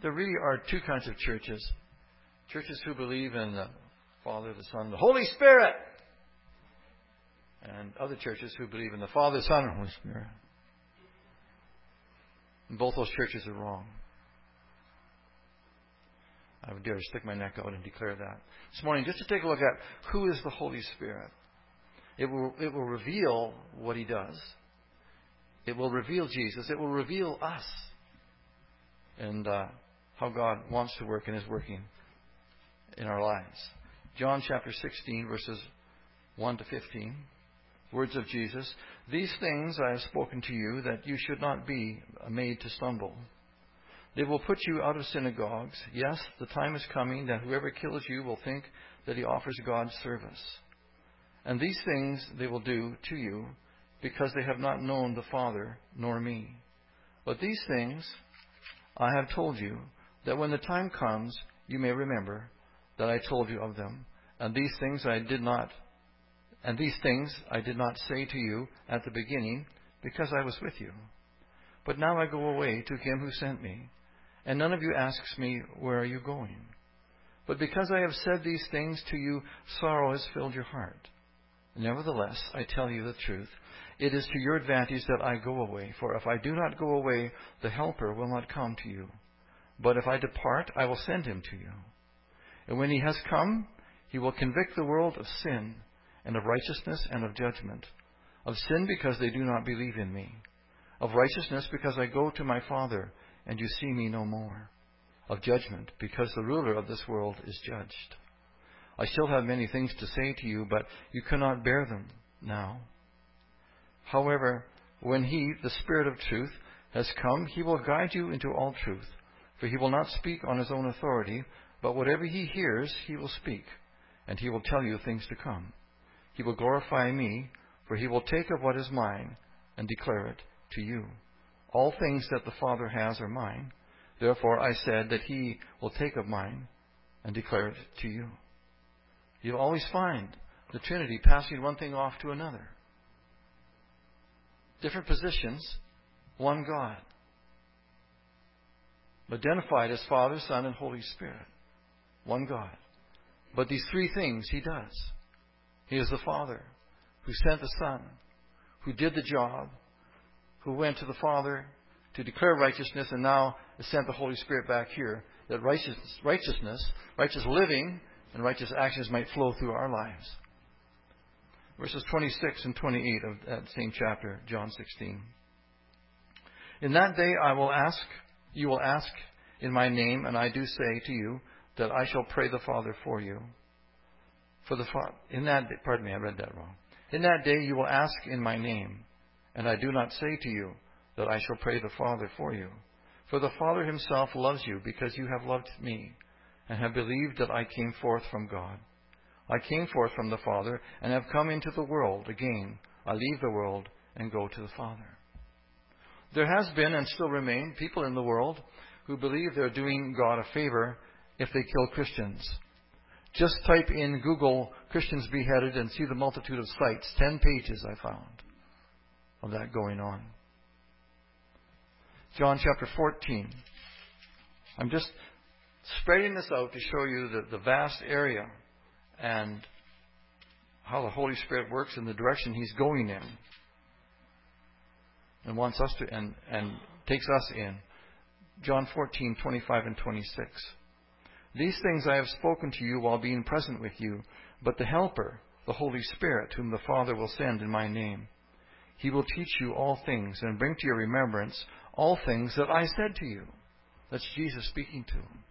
there really are two kinds of churches. Churches who believe in the Father, the Son, the Holy Spirit. And other churches who believe in the Father, Son, and Holy Spirit. And both those churches are wrong. I would dare to stick my neck out and declare that. This morning, just to take a look at who is the Holy Spirit. It will reveal what He does. It will reveal Jesus. It will reveal us. And how God wants to work and is working in our lives. John chapter 16, verses 1 to 15. Words of Jesus. These things I have spoken to you, that you should not be made to stumble. They will put you out of synagogues. Yes, the time is coming that whoever kills you will think that he offers God service. And these things they will do to you, because they have not known the Father nor me. But these things I have told you, that when the time comes, you may remember that I told you of them. And these things I did not say to you at the beginning, because I was with you. But now I go away to Him who sent me, and none of you asks me, where are you going? But because I have said these things to you, sorrow has filled your heart. Nevertheless, I tell you the truth. It is to your advantage that I go away. For if I do not go away, the Helper will not come to you. But if I depart, I will send Him to you. And when He has come, He will convict the world of sin, and of righteousness, and of judgment. Of sin, because they do not believe in me. Of righteousness, because I go to my Father, and you see me no more. Of judgment, because the ruler of this world is judged. I still have many things to say to you, but you cannot bear them now. However, when He, the Spirit of truth, has come, He will guide you into all truth. For He will not speak on His own authority, but whatever He hears, He will speak, and He will tell you things to come. He will glorify me, for He will take of what is mine and declare it to you. All things that the Father has are mine. Therefore I said that He will take of mine and declare it to you. You'll always find the Trinity passing one thing off to another. Different positions, one God. Identified as Father, Son, and Holy Spirit. One God. But these three things He does. He is the Father who sent the Son, who did the job, who went to the Father to declare righteousness, and now has sent the Holy Spirit back here, that righteous living, and righteous actions might flow through our lives. Verses 26 and 28 of that same chapter, John 16. In that day you will ask in my name, and I do say to you that I shall pray the Father for you. In that day you will ask in my name, and I do not say to you that I shall pray the Father for you. For the Father Himself loves you, because you have loved me, and have believed that I came forth from God. I came forth from the Father, and have come into the world. Again, I leave the world and go to the Father. There has been and still remain people in the world who believe they're doing God a favor if they kill Christians. Just type in Google Christians beheaded and see the multitude of sites. 10 pages I found of that going on. John chapter 14. I'm just spreading this out to show you the vast area and how the Holy Spirit works in the direction He's going in and wants us to and takes us in. John 14, 25 and 26. These things I have spoken to you while being present with you, but the Helper, the Holy Spirit, whom the Father will send in my name, He will teach you all things and bring to your remembrance all things that I said to you. That's Jesus speaking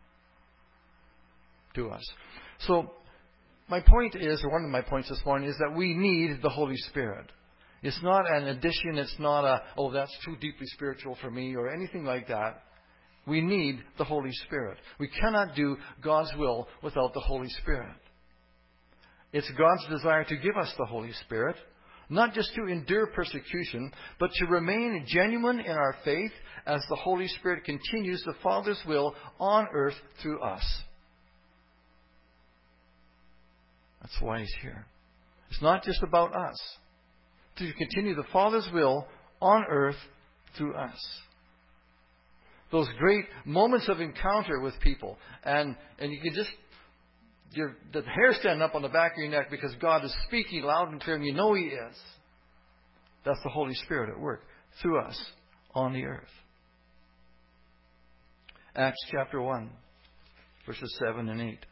to us. So my point is, or one of my points this morning, is that we need the Holy Spirit. It's not an addition. It's not that's too deeply spiritual for me or anything like that. We need the Holy Spirit. We cannot do God's will without the Holy Spirit. It's God's desire to give us the Holy Spirit, not just to endure persecution, but to remain genuine in our faith as the Holy Spirit continues the Father's will on earth through us. That's why He's here. It's not just about us. To continue the Father's will on earth through us. Those great moments of encounter with people. And you can just, the hair standing up on the back of your neck because God is speaking loud and clear and you know He is. That's the Holy Spirit at work through us on the earth. Acts chapter 1, verses 7 and 8.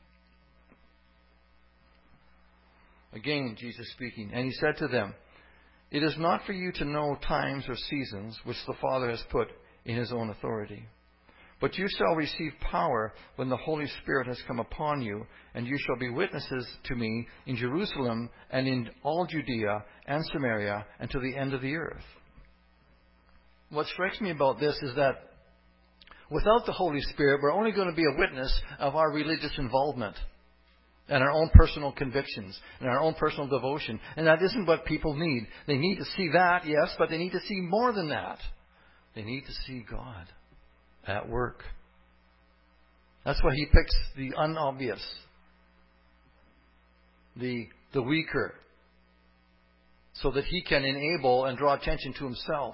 Again, Jesus speaking. And He said to them, "It is not for you to know times or seasons which the Father has put in His own authority. But you shall receive power when the Holy Spirit has come upon you, and you shall be witnesses to me in Jerusalem and in all Judea and Samaria and to the end of the earth." What strikes me about this is that without the Holy Spirit, we're only going to be a witness of our religious involvement and our own personal convictions and our own personal devotion. And that isn't what people need. They need to see that, yes, but they need to see more than that. They need to see God at work. That's why He picks the unobvious, the weaker, so that He can enable and draw attention to Himself.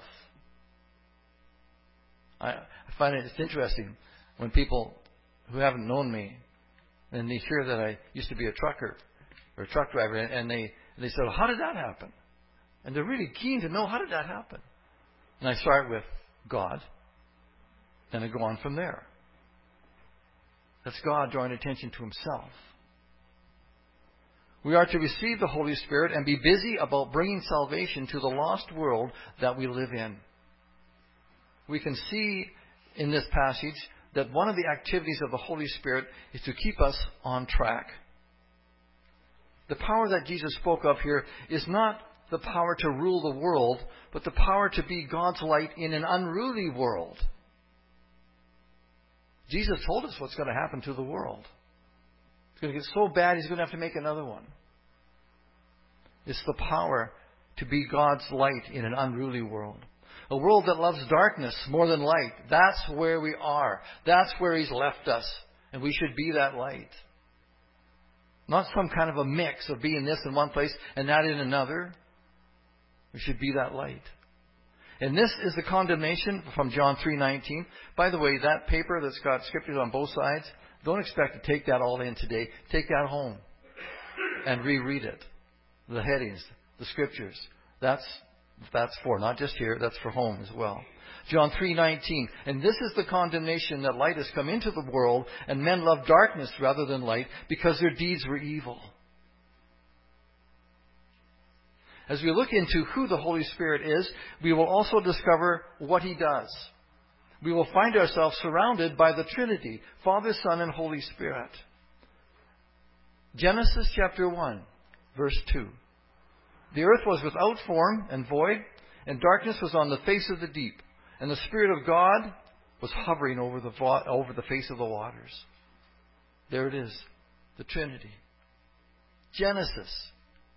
I find it's interesting when people who haven't known me and they hear that I used to be a trucker or a truck driver, and they say, "Well, how did that happen?" And they're really keen to know, how did that happen? And I start with God, and I go on from there. That's God drawing attention to Himself. We are to receive the Holy Spirit and be busy about bringing salvation to the lost world that we live in. We can see in this passage that one of the activities of the Holy Spirit is to keep us on track. The power that Jesus spoke of here is not the power to rule the world, but the power to be God's light in an unruly world. Jesus told us what's going to happen to the world. It's going to get so bad, He's going to have to make another one. It's the power to be God's light in an unruly world. A world that loves darkness more than light. That's where we are. That's where He's left us. And we should be that light. Not some kind of a mix of being this in one place and that in another. We should be that light. And this is the condemnation from John 3:19. By the way, that paper that's got scriptures on both sides, don't expect to take that all in today. Take that home and reread it. The headings, the scriptures. That's for, not just here, that's for home as well. John 3:19. "And this is the condemnation, that light has come into the world, and men love darkness rather than light, because their deeds were evil." As we look into who the Holy Spirit is, we will also discover what He does. We will find ourselves surrounded by the Trinity, Father, Son, and Holy Spirit. Genesis chapter 1, verse 2. "The earth was without form and void, and darkness was on the face of the deep. And the Spirit of God was hovering over the face of the waters." There it is, the Trinity. Genesis.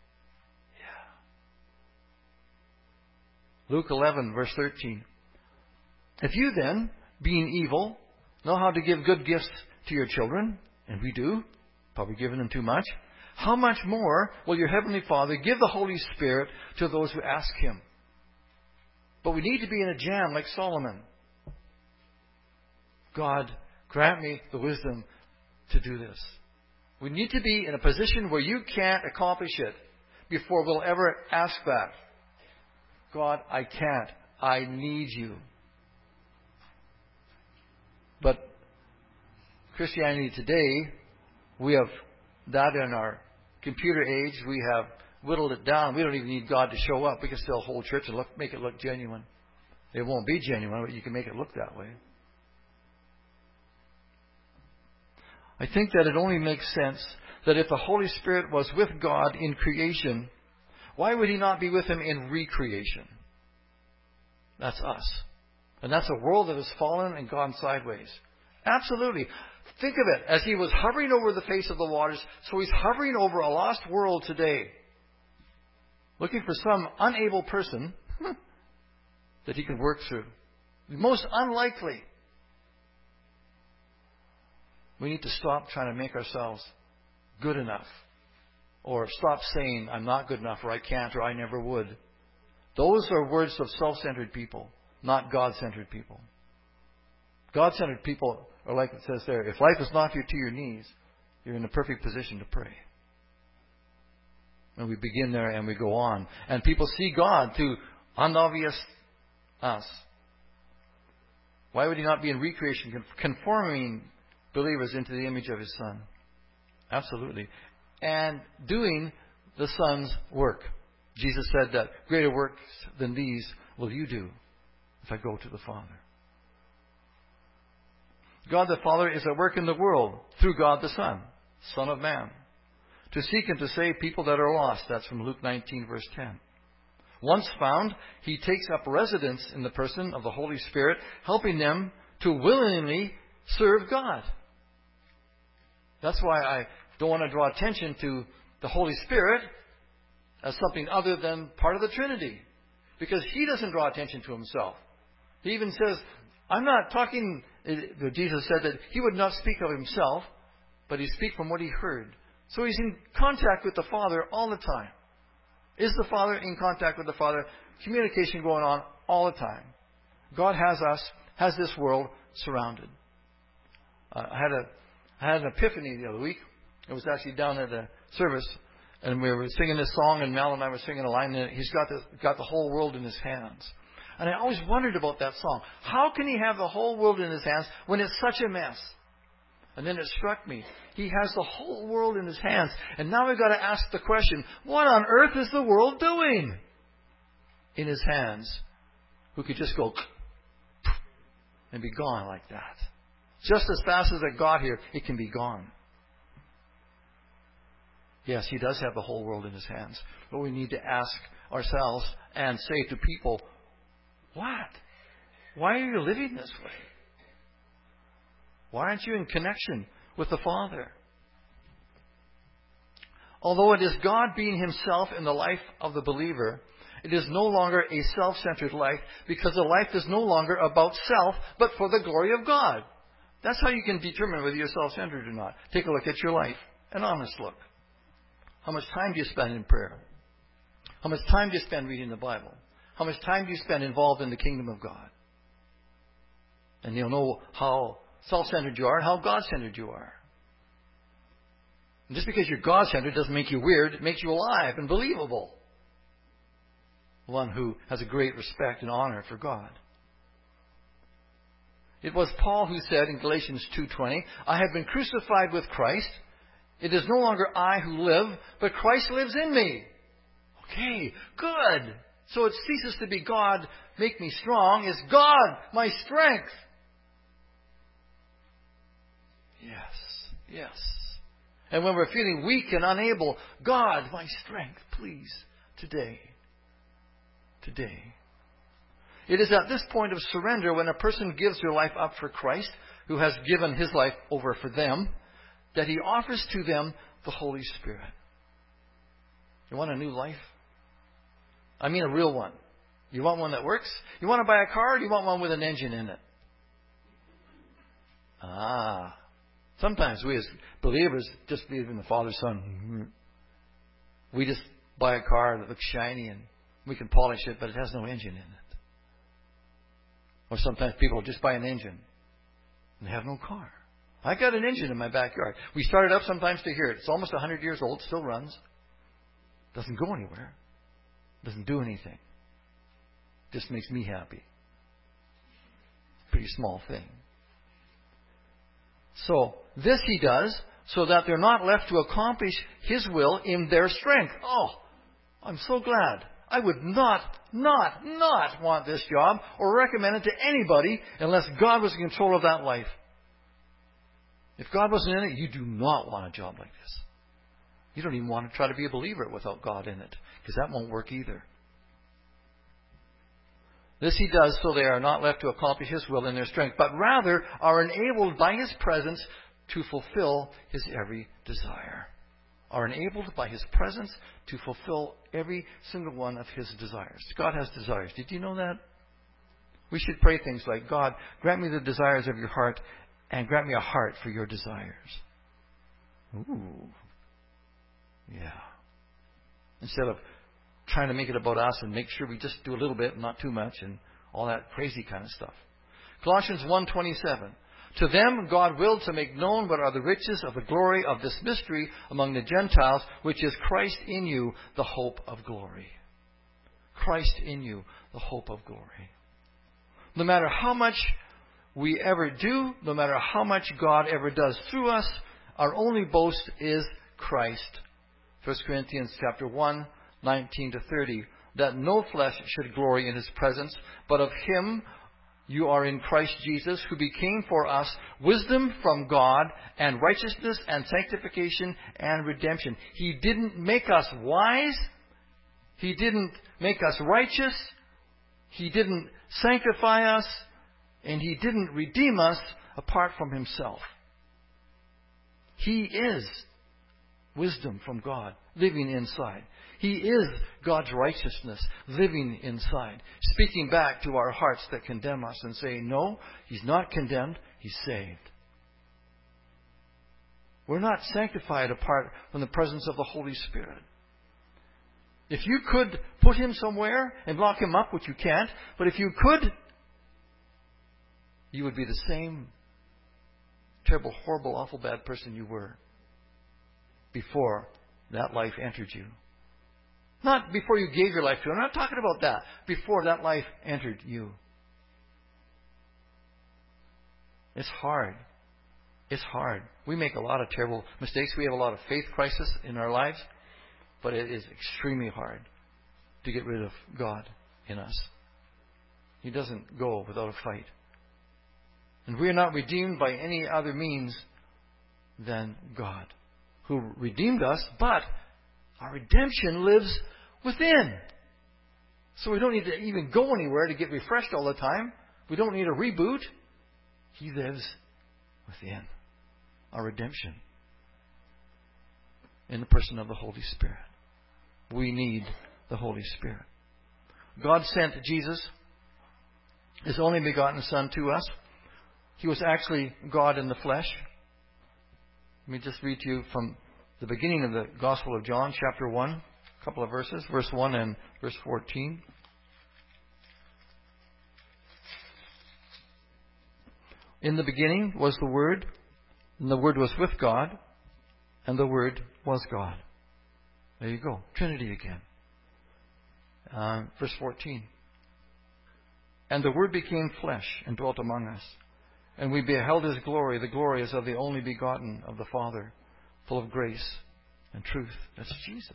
Luke 11, verse 13. "If you then, being evil, know how to give good gifts to your children," and we do, probably giving them too much, "how much more will your Heavenly Father give the Holy Spirit to those who ask Him?" But we need to be in a jam like Solomon. God, grant me the wisdom to do this. We need to be in a position where you can't accomplish it before we'll ever ask that. God, I can't. I need You. But Christianity today, we have that in our computer age. We have whittled it down. We don't even need God to show up. We can still hold church and make it look genuine. It won't be genuine, but you can make it look that way. I think that it only makes sense that if the Holy Spirit was with God in creation, why would He not be with Him in recreation? That's us. And that's a world that has fallen and gone sideways. Absolutely. Think of it as He was hovering over the face of the waters, so He's hovering over a lost world today, looking for some unable person that He can work through. Most unlikely. We need to stop trying to make ourselves good enough. Or stop saying, "I'm not good enough," or "I can't," or "I never would." Those are words of self-centered people, not God-centered people. God-centered people are like it says there. If life has knocked you to your knees, you're in a perfect position to pray. And we begin there and we go on. And people see God through unobvious us. Why would He not be in recreation, conforming believers into the image of His Son? Absolutely. And doing the Son's work. Jesus said that greater works than these will you do if I go to the Father. God the Father is at work in the world through God the Son, Son of Man, to seek and to save people that are lost. That's from Luke 19, verse 10. Once found, He takes up residence in the person of the Holy Spirit, helping them to willingly serve God. That's why I don't want to draw attention to the Holy Spirit as something other than part of the Trinity. Because He doesn't draw attention to Himself. He even says, I'm not talking, Jesus said that He would not speak of Himself, but He'd speak from what He heard. So He's in contact with the Father all the time. Is the Father in contact with the Father? Communication going on all the time. God has us, has this world surrounded. I had an epiphany the other week. It was actually down at a service, and we were singing this song, and Mal and I were singing a line, and He's got the whole world in His hands. And I always wondered about that song. How can He have the whole world in His hands when it's such a mess? And then it struck me. He has the whole world in His hands. And now we've got to ask the question, what on earth is the world doing in His hands? Who could just go and be gone like that. Just as fast as it got here, it can be gone. Yes, He does have the whole world in His hands. But we need to ask ourselves and say to people, what? Why are you living this way? Why aren't you in connection with the Father? Although it is God being Himself in the life of the believer, it is no longer a self-centered life, because the life is no longer about self, but for the glory of God. That's how you can determine whether you're self-centered or not. Take a look at your life. An honest look. How much time do you spend in prayer? How much time do you spend reading the Bible? How much time do you spend involved in the kingdom of God? And you'll know how self-centered you are and how God-centered you are. And just because you're God-centered doesn't make you weird. It makes you alive and believable. One who has a great respect and honor for God. It was Paul who said in Galatians 2:20, I have been crucified with Christ. It is no longer I who live, but Christ lives in me. Okay, good. So it ceases to be God, make me strong. It's God, my strength. Yes. And when we're feeling weak and unable, God, my strength, please, today. It is at this point of surrender, when a person gives their life up for Christ, who has given His life over for them, that He offers to them the Holy Spirit. You want a new life? I mean a real one. You want one that works? You want to buy a car, or do you want one with an engine in it? Sometimes we as believers just believe in the Father, Son. We just buy a car that looks shiny and we can polish it, but it has no engine in it. Or sometimes people just buy an engine and they have no car. I got an engine in my backyard. We start it up sometimes to hear it. It's almost 100 years old, still runs. Doesn't go anywhere. Doesn't do anything. Just makes me happy. Pretty small thing. So, this He does so that they're not left to accomplish His will in their strength. Oh, I'm so glad. I would not want this job or recommend it to anybody unless God was in control of that life. If God wasn't in it, you do not want a job like this. You don't even want to try to be a believer without God in it, because that won't work either. This He does so they are not left to accomplish His will in their strength, but rather are enabled by His presence to fulfill His every desire. Are enabled by His presence to fulfill every single one of His desires. God has desires. Did you know that? We should pray things like, God, grant me the desires of your heart and grant me a heart for your desires. Ooh. Yeah. Instead of trying to make it about us and make sure we just do a little bit and not too much and all that crazy kind of stuff. Colossians 1:27. To them God willed to make known what are the riches of the glory of this mystery among the Gentiles, which is Christ in you, the hope of glory. Christ in you, the hope of glory. No matter how much we ever do, no matter how much God ever does through us, our only boast is Christ. 1 Corinthians chapter 1, 19 to 30. That no flesh should glory in His presence, but of Him you are in Christ Jesus, who became for us wisdom from God and righteousness and sanctification and redemption. He didn't make us wise. He didn't make us righteous. He didn't sanctify us. And He didn't redeem us apart from Himself. He is wisdom from God living inside. He is God's righteousness living inside, speaking back to our hearts that condemn us and saying, no, He's not condemned, He's saved. We're not sanctified apart from the presence of the Holy Spirit. If you could put Him somewhere and lock Him up, which you can't, but if you could, you would be the same terrible, horrible, awful, bad person you were before that life entered you. Not before you gave your life to Him. I'm not talking about that. Before that life entered you. It's hard. It's hard. We make a lot of terrible mistakes. We have a lot of faith crisis in our lives. But it is extremely hard to get rid of God in us. He doesn't go without a fight. And we are not redeemed by any other means than God, who redeemed us, but our redemption lives within. So we don't need to even go anywhere to get refreshed all the time. We don't need a reboot. He lives within. Our redemption. In the person of the Holy Spirit. We need the Holy Spirit. God sent Jesus, His only begotten Son, to us. He was actually God in the flesh. Let me just read to you from the beginning of the Gospel of John, chapter 1, a couple of verses, verse 1 and verse 14. In the beginning was the Word, and the Word was with God, and the Word was God. There you go. Trinity again. Verse 14. And the Word became flesh and dwelt among us. And we beheld His glory. The glory is of the only begotten of the Father, full of grace and truth. That's Jesus.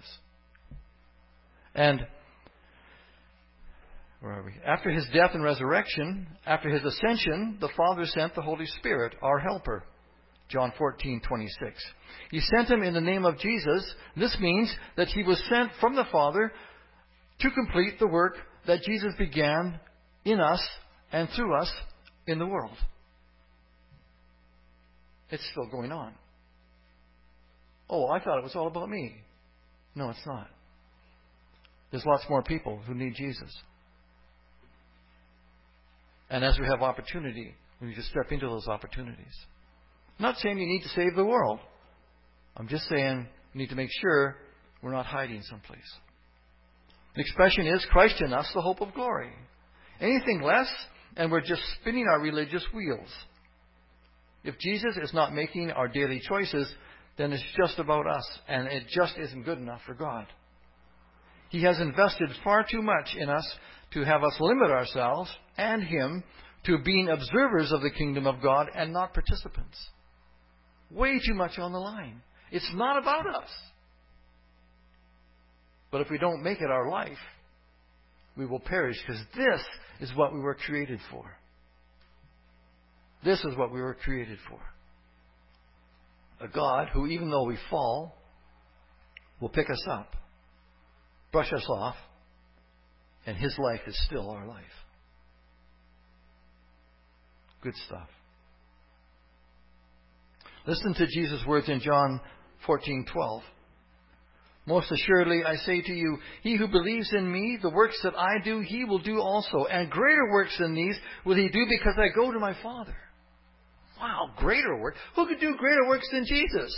And where are we? After His death and resurrection, after His ascension, the Father sent the Holy Spirit, our helper. John 14:26. He sent Him in the name of Jesus. This means that He was sent from the Father to complete the work that Jesus began in us and through us in the world. It's still going on. Oh, I thought it was all about me. No, it's not. There's lots more people who need Jesus. And as we have opportunity, we need to step into those opportunities. I'm not saying you need to save the world. I'm just saying we need to make sure we're not hiding someplace. The expression is Christ in us, the hope of glory. Anything less, and we're just spinning our religious wheels. If Jesus is not making our daily choices, then it's just about us, and it just isn't good enough for God. He has invested far too much in us to have us limit ourselves and Him to being observers of the kingdom of God and not participants. Way too much on the line. It's not about us. But if we don't make it our life, we will perish, because this is what we were created for. This is what we were created for. A God who, even though we fall, will pick us up, brush us off, and His life is still our life. Good stuff. Listen to Jesus' words in John 14:12. Most assuredly, I say to you, he who believes in me, the works that I do, he will do also. And greater works than these will he do, because I go to my Father. Wow, greater work. Who could do greater works than Jesus?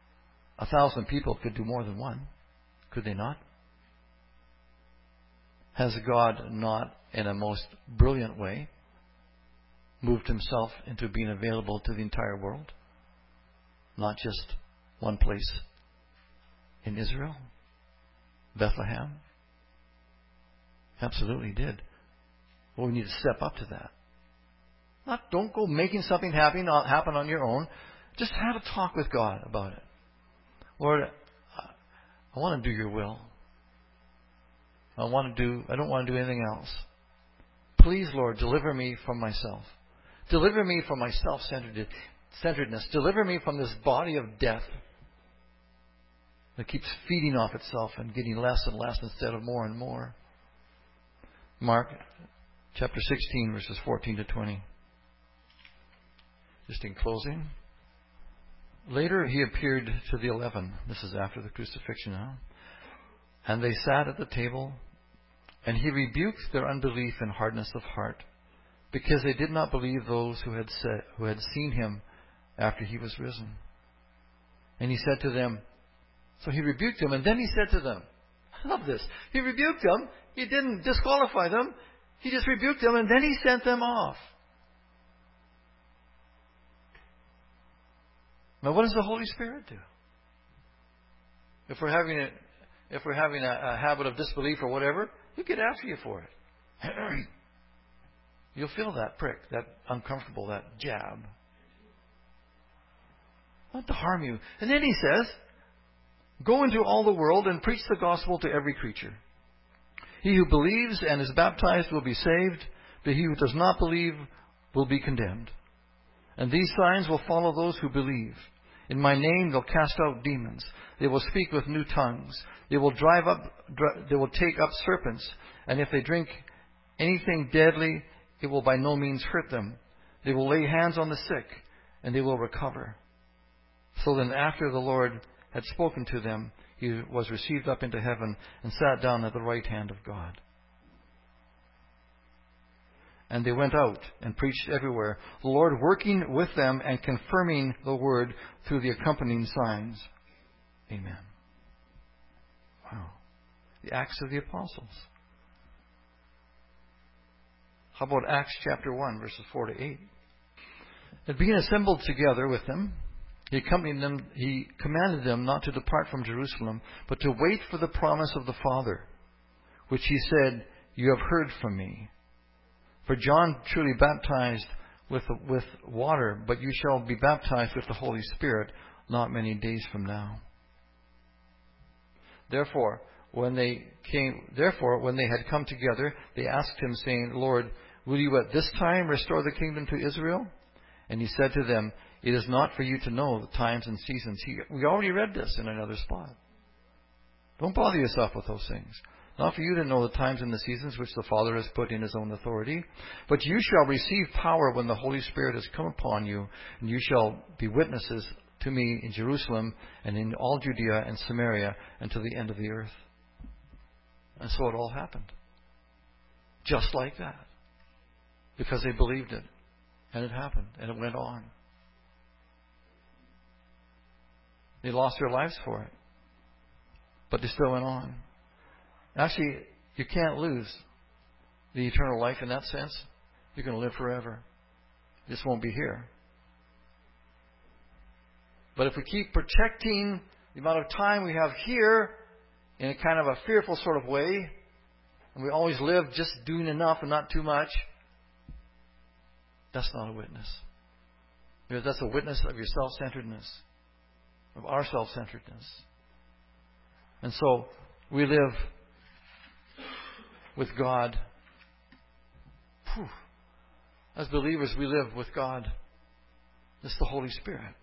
1,000 people could do more than one. Could they not? Has God not, in a most brilliant way, moved himself into being available to the entire world? Not just one place in Israel, Bethlehem. Absolutely did. Well, we need to step up to that. Don't go making something happen on your own. Just have a talk with God about it. Lord, I want to do your will. I don't want to do anything else. Please, Lord, deliver me from myself. Deliver me from my self-centeredness. Deliver me from this body of death that keeps feeding off itself and getting less and less instead of more and more. Mark chapter 16, verses 14 to 20. Just in closing. Later he appeared to the 11. This is after the crucifixion now. And they sat at the table, and he rebuked their unbelief and hardness of heart, because they did not believe those who had seen him after he was risen. And he said to them, so he rebuked them, and then he said to them, I love this. He rebuked them. He didn't disqualify them. He just rebuked them, and then he sent them off. Now, what does the Holy Spirit do? If we're having a habit of disbelief or whatever, He'll get after you for it. You'll feel that prick, that uncomfortable, that jab. Not to harm you. And then He says, go into all the world and preach the gospel to every creature. He who believes and is baptized will be saved, but he who does not believe will be condemned. And these signs will follow those who believe. In my name they'll cast out demons. They will speak with new tongues. They will take up serpents. And if they drink anything deadly, it will by no means hurt them. They will lay hands on the sick, and they will recover. So then after the Lord had spoken to them, He was received up into heaven and sat down at the right hand of God. And they went out and preached everywhere, the Lord working with them and confirming the word through the accompanying signs. Amen. Wow. The Acts of the Apostles. How about Acts chapter 1, verses 4 to 8? And being assembled together with them, He commanded them not to depart from Jerusalem, but to wait for the promise of the Father, which He said, you have heard from me. For John truly baptized with water, but you shall be baptized with the Holy Spirit not many days from now. Therefore, when they had come together, they asked Him, saying, Lord, will you at this time restore the kingdom to Israel? And He said to them, it is not for you to know the times and seasons. We already read this in another spot. Don't bother yourself with those things. Not for you to know the times and the seasons which the Father has put in His own authority. But you shall receive power when the Holy Spirit has come upon you, and you shall be witnesses to me in Jerusalem and in all Judea and Samaria and to the end of the earth. And so it all happened. Just like that. Because they believed it. And it happened. And it went on. They lost their lives for it. But they still went on. Actually, you can't lose the eternal life in that sense. You're going to live forever. This won't be here. But if we keep protecting the amount of time we have here in a kind of a fearful sort of way, and we always live just doing enough and not too much, that's not a witness. Because that's a witness of your self-centeredness, of our self-centeredness. And so we live with God. As believers, we live with God. It's the Holy Spirit.